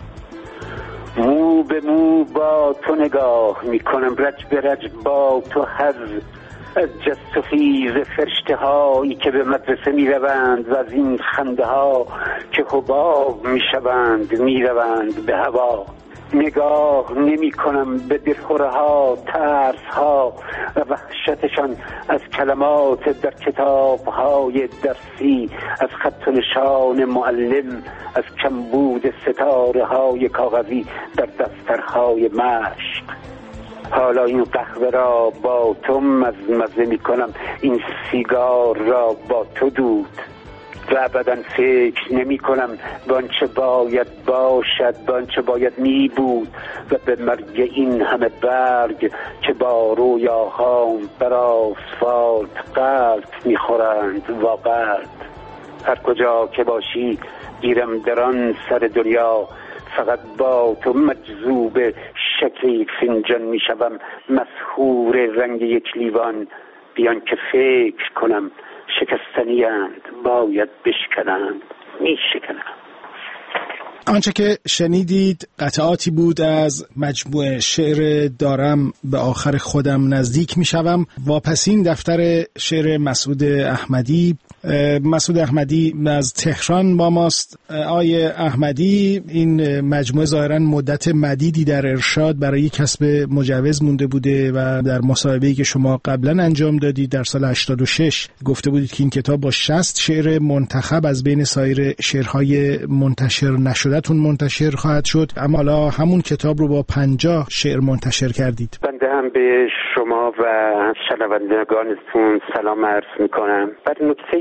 مو به مو با تو نگاه میکنم، رج به رج با تو حظ از جست و خیز فرشته هایی که به مدرسه میروند، و از این خنده ها که حباب میشوند میروند به هوا. نگاه نمی کنم به دلخوره ها، ترس ها و وحشتشان از کلمات در کتاب های درسی، از خط و نشان معلم، از کمبود ستاره های کاغذی در دفترهای مشق. حالا این قهوه را با تو مزه می کنم، این سیگار را با تو دود، و ابدا فکر نمی کنم به آنچه باید باشد، به آنچه باید می بود، و به مرگ این همه برگ که با رویاهام بر آسفالت قلب می خورند واقعا. هر کجا که باشی گیرم در آن سر دنیا، فقط با تو مجذوب شکل یک فنجان می شوم، مسحور رنگ یک لیوان، بیان که فکر کنم شکستنی اند باید بشکنند می شکنند. آنچه که شنیدید قطعاتی بود از مجموعه شعر دارم به آخر خودم نزدیک می شوم، واپسین دفتر شعر مسعود احمدی. مسعود احمدی از تهران با ماست. آقای احمدی، این مجموعه ظاهرا مدت مدیدی در ارشاد برای کسب مجوز مونده بوده و در مصاحبه‌ای که شما قبلا انجام دادید در سال 86 گفته بودید که این کتاب با 60 شعر منتخب از بین سایر شعرهای منتشر نشده‌تون منتشر خواهد شد، اما حالا همون کتاب رو با 50 شعر منتشر کردید. بنده هم من به شما و شنوندگانتون سلام عرض میکنم. بر نکته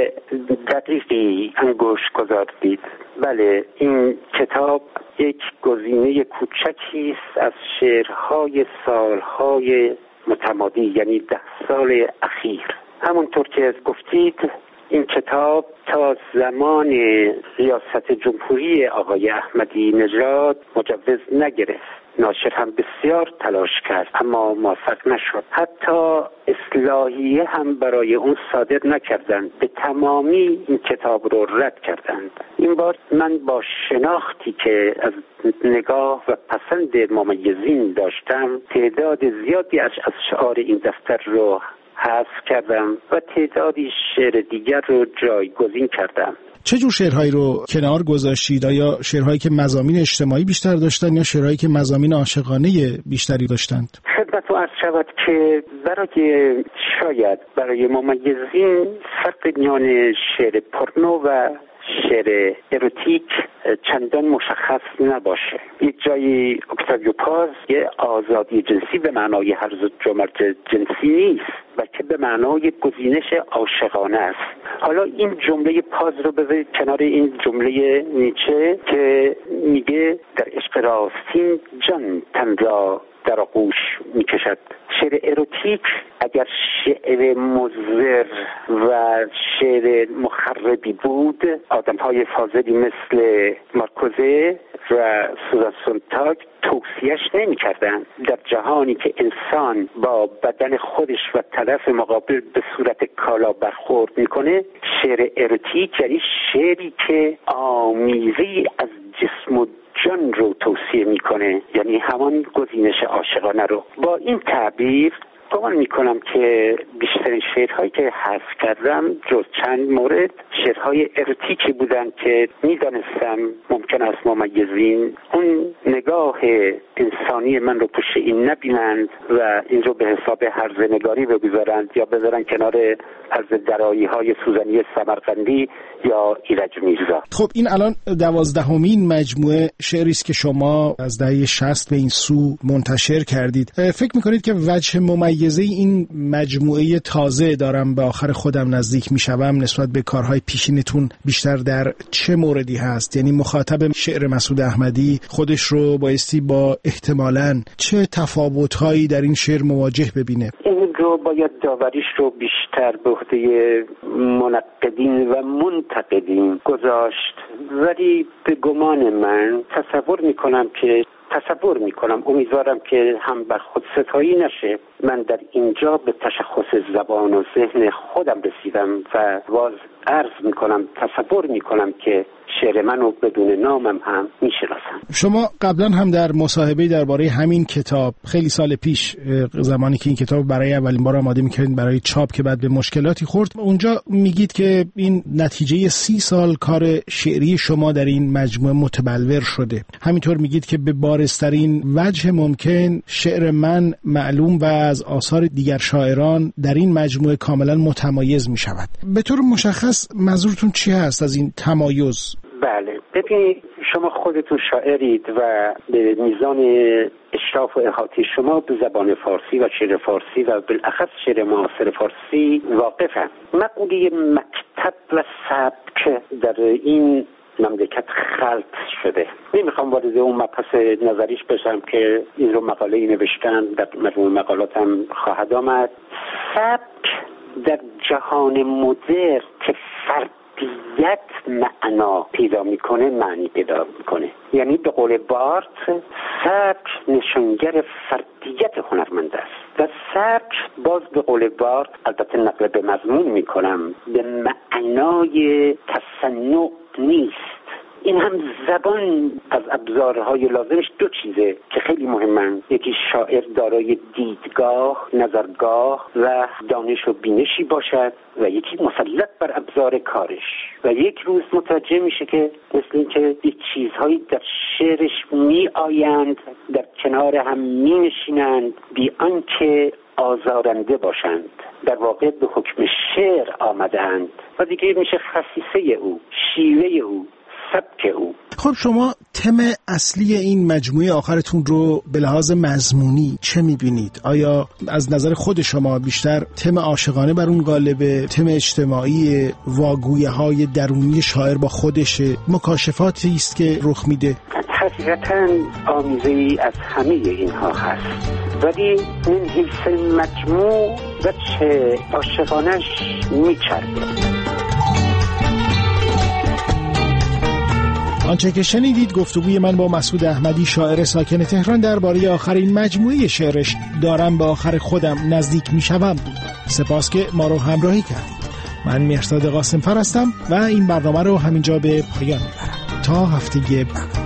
دقیقی انگشت گذاشتید. بله، این کتاب یک گزینه کوچکی است از شعرهای سالهای متمادی، یعنی 10 سال اخیر. همونطور که گفتید این کتاب تا زمان ریاست جمهوری آقای احمدی نژاد مجوز نگرفت. ناشر هم بسیار تلاش کرد اما موفق نشد. حتی اصلاحیه هم برای اون صادر نکردند، به تمامی این کتاب رو رد کردند. این بار من با شناختی که از نگاه و پسند ممیزین داشتم تعداد زیادی از اشعار این دفتر رو حذف کردم و تعدادی شعر دیگر رو جایگزین کردم. چه جور شعرهایی رو کنار گذاشتید؟ آیا شعرهایی که مضامین اجتماعی بیشتر داشتن یا شعرهایی که مضامین عاشقانه بیشتری داشتند؟ خدمت عرض شود که شاید برای ممیزین فرق میان شعر پورنو و شعر اروتیک چندان مشخص نباشه. یک جایی اکتاویو پاز یه آزادی جنسی به معنای هرز جمرد جنسی نیست، بلکه به معنای گزینش عاشقانه است. حالا این جمله پاز رو بذارید کنار این جمله نیچه که میگه در عشق راستین جان تن را در آغوش میکشد. شعر اروتیک اگر شعر مضر و شعر مخربی بود، آدم‌های فاضلی مثل مارکوزه و سوزان سونتاگ توصیهش نمی‌کردند. در جهانی که انسان با بدن خودش و طرف مقابل به صورت کالا برخورد میکنه، شعر اروتیک یعنی شعری که آمیزی از جسم و جان رو توصیه میکنه، یعنی همان گزینش عاشقانه رو. با این تعبیر گمان میکنم که بیشترین شعرهایی که حذف کردم جز چند مورد شعرهای اروتیکی بودن که میدانستم ممکن است ممیزین اون نگاه انسانی من رو پشت این نبینند و این رو به حساب هرزنگاری بگذارند یا بذارن کنار هرز درایی های سوزنی سمرقندی یا ایرج میرزا. خب این الان 12مین مجموعه شعری است که شما از دهه 60 به این سو منتشر کردید. فکر میکنید که وجه ممیزه این مجموعه تازه دارم به آخر خودم نزدیک میشوم نسبت به کارهای پیشینتون بیشتر در چه موردی هست؟ یعنی مخاطب شعر مسعود احمدی خودش رو بایستی با احتمالاً چه تفاوت‌هایی در این شعر مواجه ببینه؟ این رو باید داوریش رو بیشتر به عهده منقدین و منتقدین گذاشت، ولی به گمان من تصور میکنم امیدوارم که هم بر خود ستایی نشه. من در اینجا به تشخص زبان و ذهن خودم رسیدم و باز عرض میکنم تصور میکنم که شعر منو بدون نامم هم میشناسم. شما قبلا هم در مصاحبه درباره همین کتاب خیلی سال پیش، زمانی که این کتاب برای اولین بار آماده میکردین برای چاپ که بعد به مشکلاتی خورد، اونجا میگید که این نتیجه 30 سال کار شعری شما در این مجموعه متبلور شده. همینطور میگید که به بارزترین وجه ممکن شعر من معلوم و از آثار دیگر شاعران در این مجموعه کاملا متمایز میشود. به طور مشخص منظورتون چی هست از این تمایز؟ بله، ببینید شما خودتون شاعرید و به میزان اشراف و احاطه شما به زبان فارسی و شعر فارسی و بالاخص شعر معاصر فارسی واقفم. مقوله مکتب و سبک در این مملکت خلط شده. نمیخوام وارد اون مبحث نظریش بشم که این رو مقاله‌ای نوشتم، در مجموع مقالاتم خواهد آمد. سبک در جهان مدرن که فردیت معنا پیدا میکنه، معنی پیدا میکنه. یعنی به قول بارت سبک نشانگر فردیت هنرمند است و سبک باز به قول بارت، البته نقل به مضمون میکنم، به معنای تصنع نیست. این هم زبان از ابزارهای لازمش دو چیزه که خیلی مهمن. یکی شاعر دارای دیدگاه، نظرگاه و دانش و بینشی باشد و یکی مسلط بر ابزار کارش و یک روز متوجه میشه که مثل این که یک چیزهایی در شعرش می آیند، در کنار هم می نشینند بی آنکه آزارنده باشند، در واقع به حکم شعر آمدند و دیگه میشه خصیصه او، شیوه او، سبک او. خب شما تم اصلی این مجموعه آخرتون رو به لحاظ مضمونی چه میبینید؟ آیا از نظر خود شما بیشتر تم عاشقانه بر اون غالبه، تم اجتماعی، واگویه های درونی شاعر با خودش، مکاشفاتی است که رخ میده؟ حقیقتاً آمیزه‌ای از همه اینها هست، ولی من حیث مجموع و چه عاشقانش میچرده. آنچه که شنیدید گفتگوی من با مسعود احمدی، شاعر ساکن تهران، درباره آخرین مجموعه شعرش دارم به آخر خودم نزدیک میشوم بود. سپاس که ما رو همراهی کردید. من مهرزاد قاسم‌فر هستم و این برنامه رو همینجا به پایان میبرم. تا هفته بعد.